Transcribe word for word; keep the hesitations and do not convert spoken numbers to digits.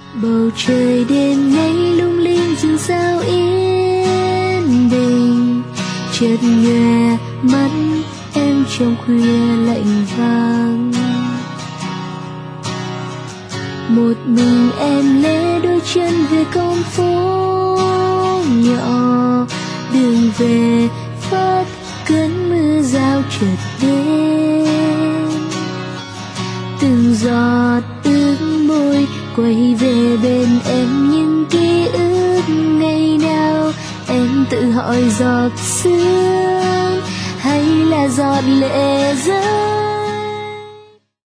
Bầu trời đêm nay lung linh dường sao yên bình, chợt nhòe mắt em trong khuya lạnh vàng. Một mình em lê đôi chân về con phố nhỏ, đường về phát cơn mưa rào chợt đến. Từng giọt ướt môi quay về bên em những ký ức ngày nào em tự hỏi giọt sương hay là giọt lệ rơi.